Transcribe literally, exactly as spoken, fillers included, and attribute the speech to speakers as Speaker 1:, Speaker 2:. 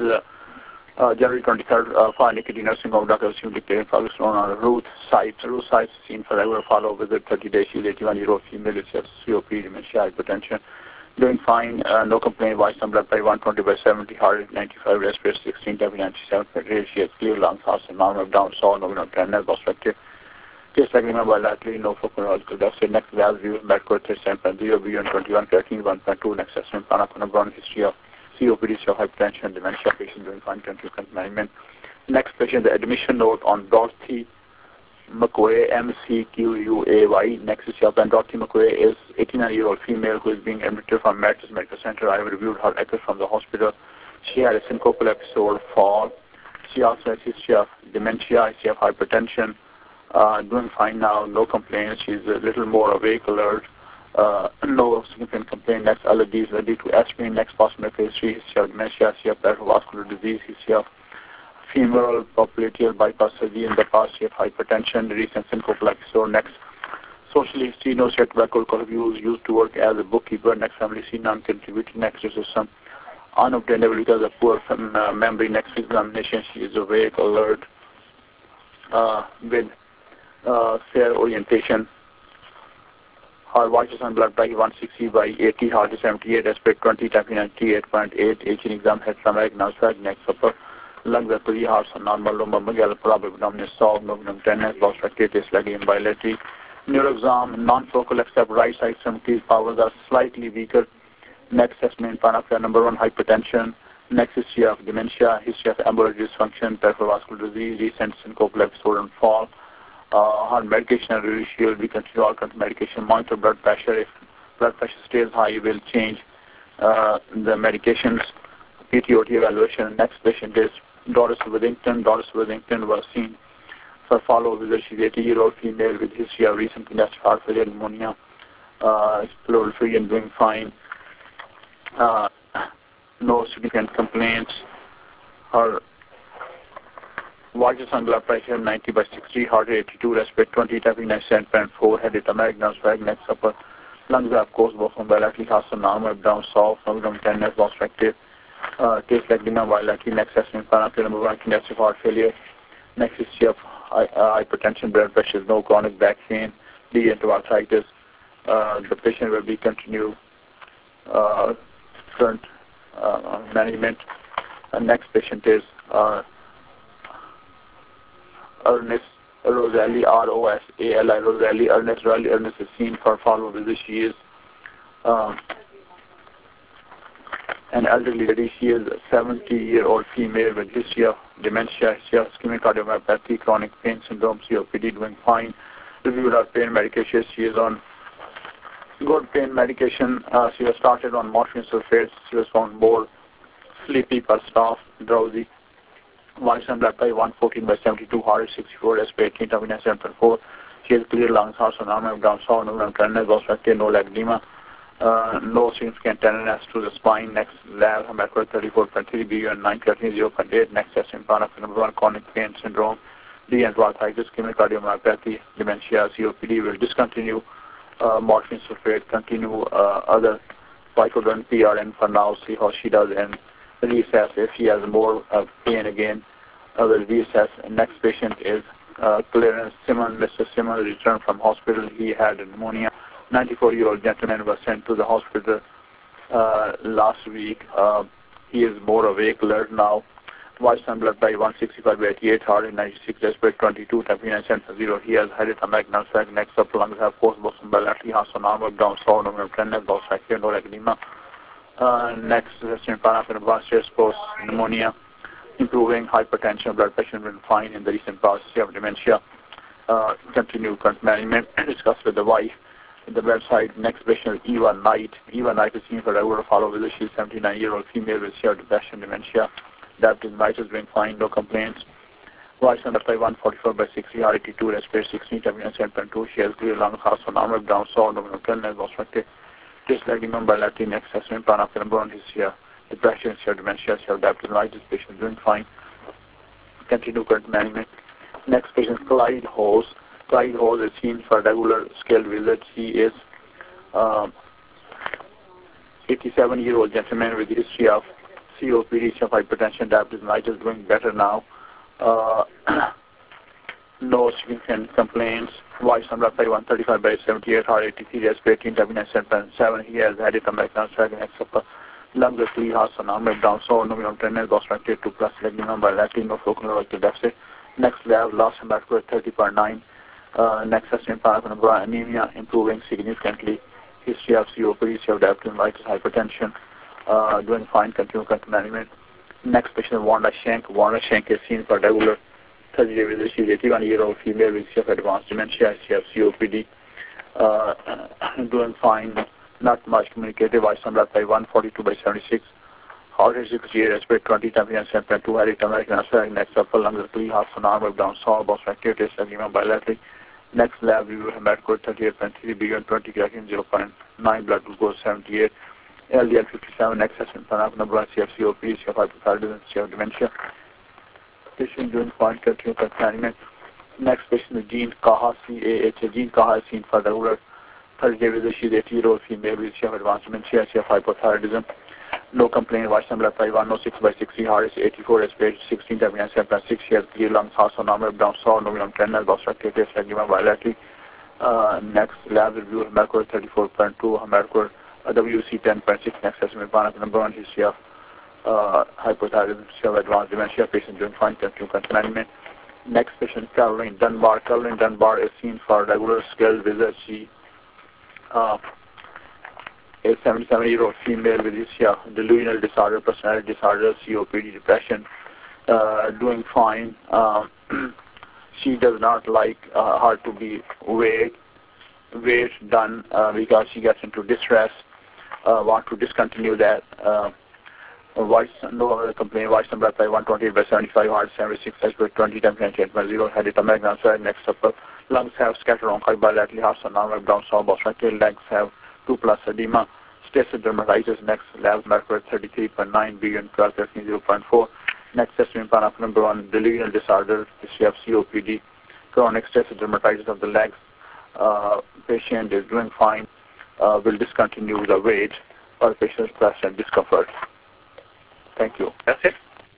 Speaker 1: uh, uh, January twenty-third, uh, for Nicotine Nursing Home, Doctor Sim declaring focus on Ruth Sipes. Ruth Sipes seen for regular follow visit thirty days. She's eighty-one-year-old female with C O P D, dementia, hypertension. Doing fine, uh, no complaint. Watch some blood pressure one twenty by seventy, heart rate ninety-five, respiratory sixteen, W ninety-seven, rate. She has clear lungs, heart and normal down, saw, no no tenderness, obstructive. Case like remember bilaterally, no phonological deficit. Next valve view, medical thirty-seven point zero, B one twenty-one, creatinine one point two, next assessment, panaconabron, history of C O P D, so hypertension, dementia, patient doing fine, country management. Next patient, the admission note on Dorothy McQuay, M C Q U A Y. Next is your Dorothy McQuay is eighty-nine-year-old female who is being admitted from Matters Medical Center. I have reviewed her record from the hospital. She had a syncopal episode, fall. She also has history of dementia, history of hypertension. Uh, doing fine now, no complaints. She's a little more awake, alert. Uh, no significant complaint. Next, L D is ready to aspirin. Next, possible phase three, history of dementia, history of peripheral disease, history of femoral popliteal bypass surgery in the past, history of hypertension, recent syncopal episode. Next, social history, no set record views, used to work as a bookkeeper. Next, family history, non-contributing. Next, is some unobtainable because of poor uh, memory. Next, examination, she is awake, alert, uh, with Uh, fair orientation. Her watches on blood pressure one sixty by eighty, heart is seventy-eight, respirate twenty, typing ninety-eight point eight, aging exam, head stomach, nostril, neck, upper, lungs are three, hearts are normal, lumbar, magella, probably abdominal, solve, magnum, tennis, lost activities, lagging bilateral. Neuro exam, non-focal except right side seventies, powers are slightly weaker. Next assessment, panacea number one, hypertension. Next history of dementia, history of ambulatory dysfunction, peripheral vascular disease, recent syncopal episode and fall. Uh, her medication and ratio, we continue all kinds of medication, monitor blood pressure. If blood pressure stays high, we'll change uh, the medications. P T O T evaluation. Next patient is Doris Withington. Doris Withington was seen for follow visit. She's eighty-year-old female with history of recent congestive heart failure, pneumonia, uh, pleural free and doing fine. Uh, no significant complaints. Her watches on blood pressure ninety by sixty, heart rate eighty-two, respirate twenty, tapping ninety-seven point four, head at American swag, next upper, lungs are of course both from bilaterally, heart and normal, down soft, abdomen tenderness, obstructive, uh, case like dinner bilaterally, next assessment, panacea number one, congestive heart failure, next history of uh, hypertension, blood pressure, no chronic back pain, arthritis. Uh, the patient will be continue uh, current uh, management. Uh, next patient is uh, Ernest Roselli, R O S A L I, Roselli, Ernest Roselli. Ernest is seen for follow visit. She is um, an elderly lady. She is a seventy-year-old female with history of dementia, history of ischemic cardiomyopathy, chronic pain syndrome, C O P D, doing fine. Reviewed her pain medication. She is on good pain medication. Uh, she was started on morphine sulfate. She was found more sleepy, pulsed off, drowsy. Watch and blood pressure one fourteen by seventy-two, heart rate sixty-four, respirate eighteen, W ninety-seven point four. She has clear lungs, heart and normal, down sound, no tenderness, obstructive, no edema, uh, no significant tenderness to the spine. Next lab, hematocrit thirty-four point three, B U N nine, creatinine zero point eight. Next testing, panacea number one, chronic pain syndrome, D and arthritis, ischemic cardiomyopathy, dementia, C O P D. Will discontinue uh, morphine sulfate, continue uh, other Vicodin, P R N for now, see how she does, and reassess. If she has more uh, pain again, uh, will reassess. And next patient is uh, Clarence Simmons. Mister Simmons returned from hospital. He had pneumonia. ninety-four-year-old gentleman was sent to the hospital uh, last week. Uh, he is more awake, alert now. Watch some blood by one sixty-five by eighty-eight, heart rate ninety-six, respirate twenty-two, temperature ninety-seven point zero. He has hydatamic nursag, next up lungs have force boson bilaterally, heart on normal, down sound, no tenderness, obstructive, no edema. Uh, next, resting panacea advanced chest post pneumonia, improving hypertension, blood pressure been fine in the recent past. She have dementia. Uh, continue current management. Discuss with the wife. The website. Next patient is Eva Knight. Eva Knight is seen for regular follow visit. She is seventy-nine-year-old female with shared depression, dementia. Diabetes mellitus doing fine, no complaints. Watch on the one forty-four by sixty, heart eighty-two, respirate sixteen, temperature seven point two. She has clear lungs, heart on normal, down sound, no tenderness, obstructive. Just like remember bilateral next assessment, panacea number one, his here, depression, shared dementia, shared diabetes mellitus, patient doing fine. Continue current management. Next patient is Clyde Hose. Clyde Hose is seen for regular scale visits. He is um, eighty-seven-year-old gentleman with history of C O P D, C F hypertension, diabetes mellitus doing better now. Uh, no significant complaints. Voice number one thirty-five by seventy-eight, heart eighty-three, respiratory, W seven point seven. He has had it American Australian except lungs of three hearts and arm down, so no minimum ten, obstructed two plus leg minimum bilateral, no focal neurological deficit. Next lab, last hematocrit thirty point nine. Uh, next assessment, anemia improving significantly. History of C O P D, C O diabetes mellitus, hypertension, uh, doing fine, continual control management. Next patient, Wanda Shank. Wanda Shank is seen for regular thirty day visit. She is eighty-one year old female with C F advanced dementia. She has C O P D, uh, doing fine, not much communicative. Voice number one forty-two by seventy-six. Heart rate sixty, respiratory twenty, temperature seven point two, headache, American Australian, next upper lungs three, heart and arm down, saw, both activities, edema bilaterally. Next lab review, hematocrit thirty-eight point three, B one twenty, creatinine zero point nine, blood glucose seventy-eight, L D L fifty-seven, next assessment, panaphenol, C F C O P D, C F hypothyroidism, C F dementia. Patient doing fine, continual confinement. Next patient is Jean Kaha, C A H A. Jean Kaha is seen for regular thirty day visit. She is eighty year old female with C F advanced dementia, C F hypothyroidism. No complaint. Voice number five one oh six by sixty, heart is eighty-four, respiratory sixteen, temperature seven point six, she has clear lungs, heart on arm down, saw, no minimum ten, obstructive case, edema bilaterally. Uh, next lab review, hematocrit thirty-four point two, hematocrit uh, W C ten point six, next assessment, number one, history of uh, hypothyroidism, C F advanced dementia, patient doing fine, continual control management. Next patient, Caroline Dunbar. Caroline Dunbar is seen for regular scheduled visits. She uh, a seventy-seven year old female with dysphagia, delusional disorder, personality disorder, C O P D, depression, uh, doing fine. Um, she does not like uh, her to be weighed, weight done uh, because she gets into distress, uh, want to discontinue that. Uh, voice, no other complaint, voice number one twenty-eight by seventy-five, heart seventy-six, respiratory twenty, temperature eight point zero, headache, American Australian, next upper, lungs have scattered on bilaterally, heart and arm down, saw, obstructive, legs have two plus edema, stasis dermatitis, next lab mercury thirty-three point nine, B N twelve, zero point four, next assessment, panaphenol number one, delusional disorder, C F C O P D, chronic stasis dermatitis of the legs, uh, patient is doing fine, uh, will discontinue the weight, or patient is present discomfort. Thank you.
Speaker 2: That's it.